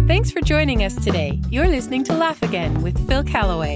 Thanks for joining us today. You're listening to Laugh Again with Phil Callaway.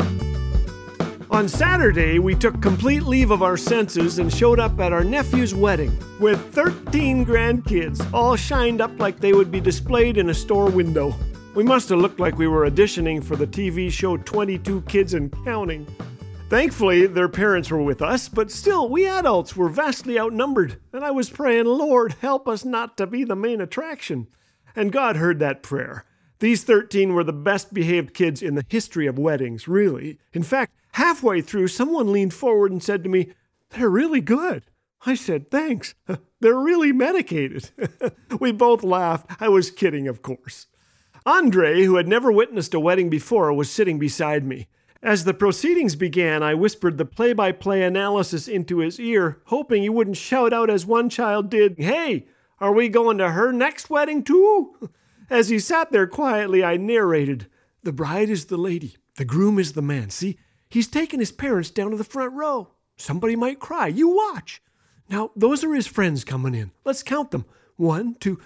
On Saturday, we took complete leave of our senses and showed up at our nephew's wedding with 13 grandkids, all shined up like they would be displayed in a store window. We must have looked like we were auditioning for the TV show 22 Kids and Counting. Thankfully, their parents were with us, but still, we adults were vastly outnumbered, and I was praying, Lord, help us not to be the main attraction. And God heard that prayer. These 13 were the best behaved kids in the history of weddings, really. In fact, halfway through, someone leaned forward and said to me, "They're really good." I said, "Thanks. They're really medicated." We both laughed. I was kidding, of course. Andre, who had never witnessed a wedding before, was sitting beside me. As the proceedings began, I whispered the play-by-play analysis into his ear, hoping he wouldn't shout out as one child did, "Hey, are we going to her next wedding too?" As he sat there quietly, I narrated, "The bride is the lady. The groom is the man. See, he's taking his parents down to the front row. Somebody might cry. You watch. Now, those are his friends coming in. Let's count them. 1, 2,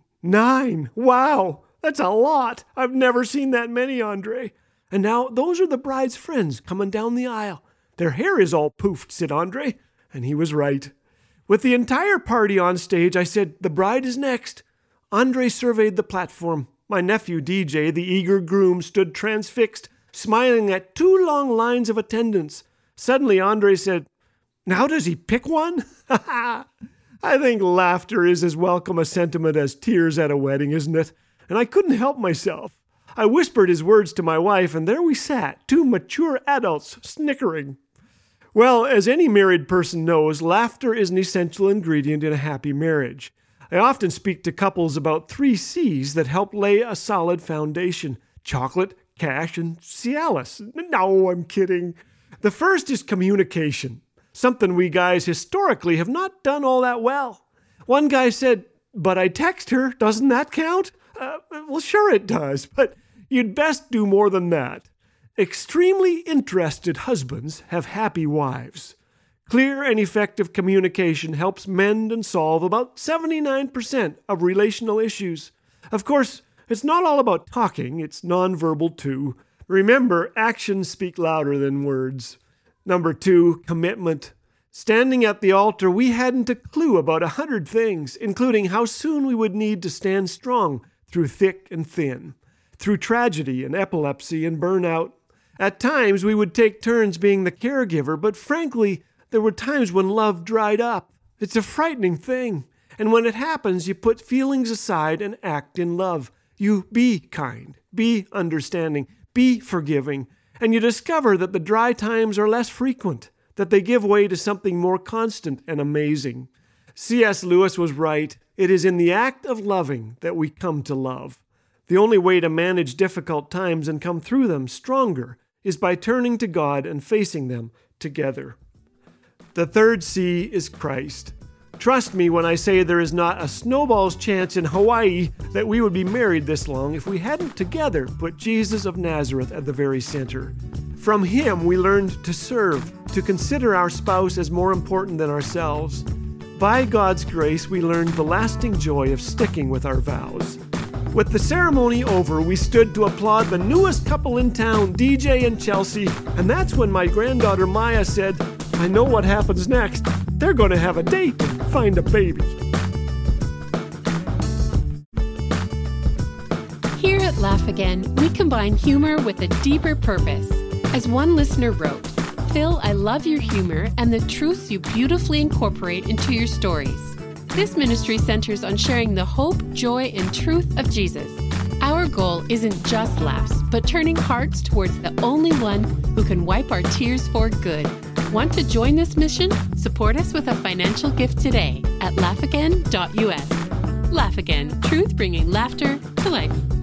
9. Wow, that's a lot. I've never seen that many, Andre. And now, those are the bride's friends coming down the aisle. Their hair is all poofed," said Andre. And he was right. With the entire party on stage, I said, "The bride is next." Andre surveyed the platform. My nephew, DJ, the eager groom, stood transfixed, smiling at 2 long lines of attendants. Suddenly, Andre said, "Now does he pick one?" I think laughter is as welcome a sentiment as tears at a wedding, isn't it? And I couldn't help myself. I whispered his words to my wife, and there we sat, 2 mature adults snickering. Well, as any married person knows, laughter is an essential ingredient in a happy marriage. I often speak to couples about 3 C's that help lay a solid foundation: chocolate, cash, and Cialis. No, I'm kidding. The first is communication, something we guys historically have not done all that well. One guy said, "But I text her, doesn't that count?" Well, sure it does, but you'd best do more than that. Extremely interested husbands have happy wives. Clear and effective communication helps mend and solve about 79% of relational issues. Of course, it's not all about talking, it's nonverbal too. Remember, actions speak louder than words. Number 2, commitment. Standing at the altar, we hadn't a clue about 100 things, including how soon we would need to stand strong through thick and thin, through tragedy and epilepsy and burnout. At times, we would take turns being the caregiver, but frankly, there were times when love dried up. It's a frightening thing. And when it happens, you put feelings aside and act in love. You be kind, be understanding, be forgiving, and you discover that the dry times are less frequent, that they give way to something more constant and amazing. C.S. Lewis was right. It is in the act of loving that we come to love. The only way to manage difficult times and come through them stronger is by turning to God and facing them together. The 3rd C is Christ. Trust me when I say there is not a snowball's chance in Hawaii that we would be married this long if we hadn't together put Jesus of Nazareth at the very center. From him we learned to serve, to consider our spouse as more important than ourselves. By God's grace, we learned the lasting joy of sticking with our vows. With the ceremony over, we stood to applaud the newest couple in town, DJ and Chelsea, and that's when my granddaughter Maya said, "I know what happens next. They're going to have a date and find a baby." Here at Laugh Again, we combine humor with a deeper purpose. As one listener wrote, "Phil, I love your humor and the truths you beautifully incorporate into your stories. This ministry centers on sharing the hope, joy, and truth of Jesus. Our goal isn't just laughs, but turning hearts towards the only one who can wipe our tears for good. Want to join this mission? Support us with a financial gift today at laughagain.us. Laugh Again, truth bringing laughter to life."